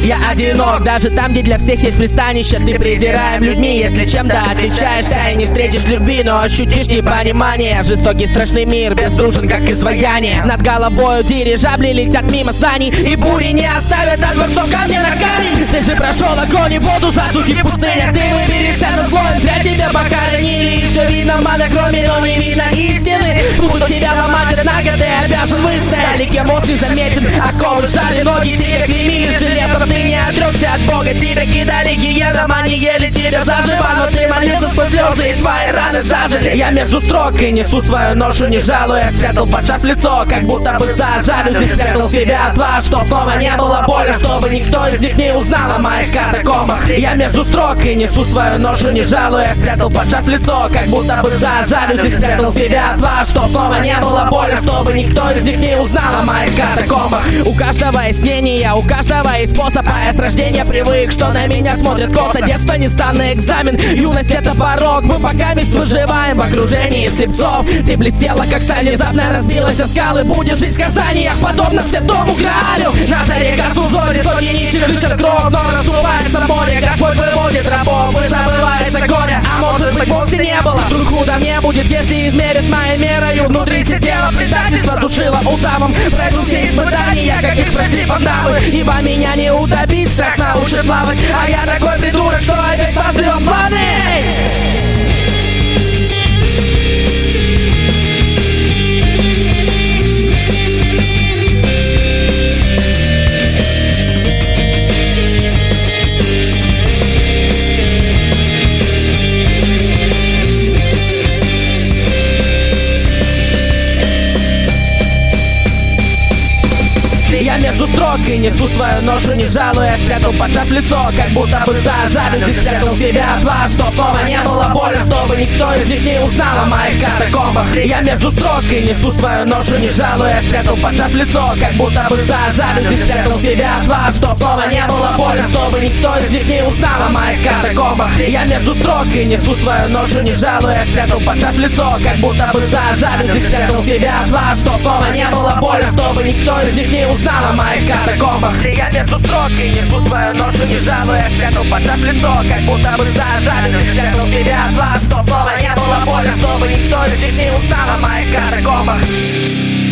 Я одинок, даже там, где для всех есть пристанище. Ты презираем людьми, если чем-то отличаешься. И не встретишь любви, но ощутишь непонимание. Жестокий страшный мир, бездушен, как изваяние. Над головою дирижабли летят мимо зданий, и бури не оставят от дворцов камня на камень. Ты же прошел огонь и воду, засухи пустыня. Ты выберешься на зло, зря тебя похоронили. И все видно в монохроме, но не видно истины. Будут тебя ломать, однако ты обязан выстоять. Кем мост не заметен, оковы сжали ноги. Тебя клеймили железом, ты не отрекся от Бога. Тебя кидали гиенам, они ели тебя заживо. Но ты молился сквозь слезы, и твои раны зажили. Я между строк и несу свою ношу, не жалуя. Спрятал поджав лицо, как будто бы зажарю. Здесь спрятал себя от вас, чтоб снова не было боли, чтобы никто из них не узнал о моих катакомбах. Я между строк и несу свою ношу, не жалуя. Спрятал поджав лицо, как будто бы зажарю. Здесь спрятал себя от вас, чтоб снова не было боли, чтобы никто из них не узнал о моих катакомбах. У каждого есть мнение, у каждого есть способ. А я с рождения привык, что на меня смотрят косо. Детство не станный экзамен, юность это порог. Мы пока вместе выживаем в окружении слепцов. Ты блестела, как сталь, внезапно разбилась о скалы. Будешь жить в сказаниях, подобно святому Граалю. На заре гаснут зори, сотни нищих дышат кровь. Но раздувается море, Господь выводит рабов, и забывается горе. А может быть вовсе не было. Вдруг худо мне будет, если измерит моей мерою. Внутри сидела предательство, душила удавом. Пройду все испытания, каких прошли вандалы. Ибо меня не утопить, страх научит плавать. А я такой придурок, что опять позрел планы. Я между строк и несу свою ношу, не жалуя. Спрятал поджав лицо, как будто бы зажарю. Здесь спрятал себя от вас, чтоб снова не было боли, чтобы никто из них не узнал о моих катакомбах. Я между строк и несу свою ношу, не жалуя. Спрятал поджав лицо, как будто бы зажарю. Здесь спрятал себя от вас, чтоб снова не было боли, чтобы никто из них не узнал о моих катакомбах. Я между строк и несу свою ношу, не жалуя. Спрятал поджав лицо, как будто бы зажарю. Здесь спрятал себя от вас, чтоб снова не было боли, чтобы никто из них не узнал о моих катакомбах. Я между строк и несу свою ношу, не жалуя. Спрятал поджав лицо, как будто бы зажарю. Здесь спрятал себя от вас, чтоб снова не было боли, чтобы никто из них не узнал о моих катакомбах.